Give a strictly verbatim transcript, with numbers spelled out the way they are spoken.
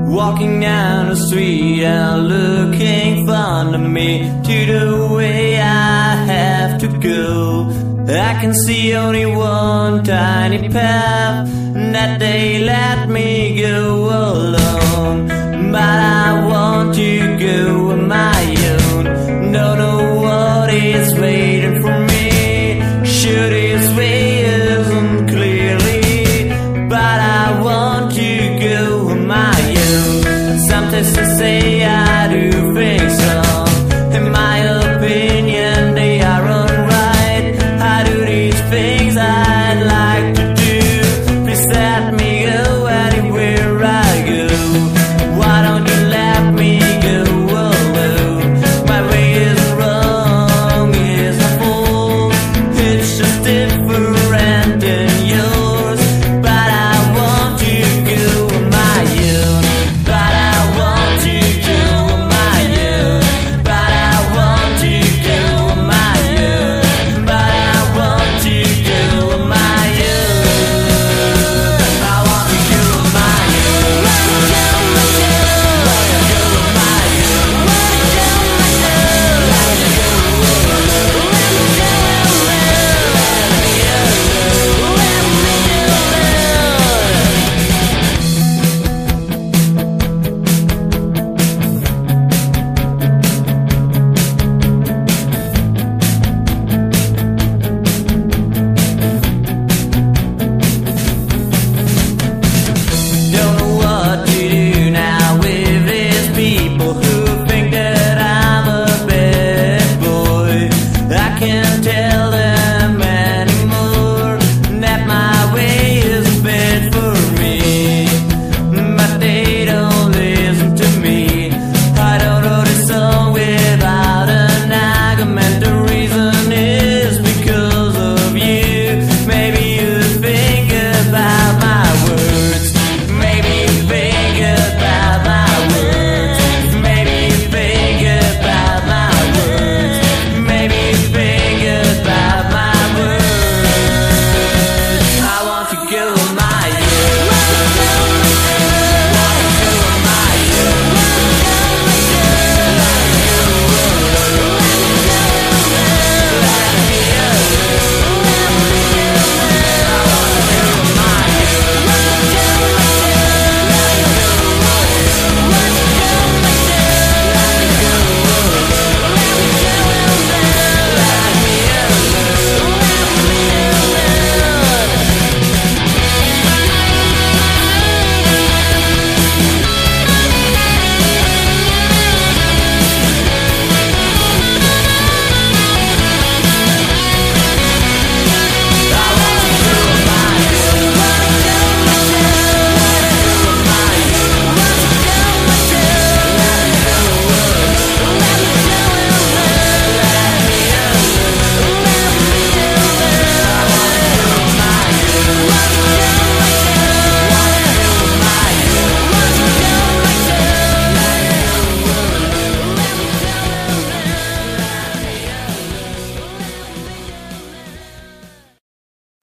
Walking down the street and looking front of me to the way I have to go. I can see only one tiny path that they let me go alone. But I want to go on my own. Don't know what is waiting for me. Sure this way isn't clearly, but I want to go on my own. Sometimes I say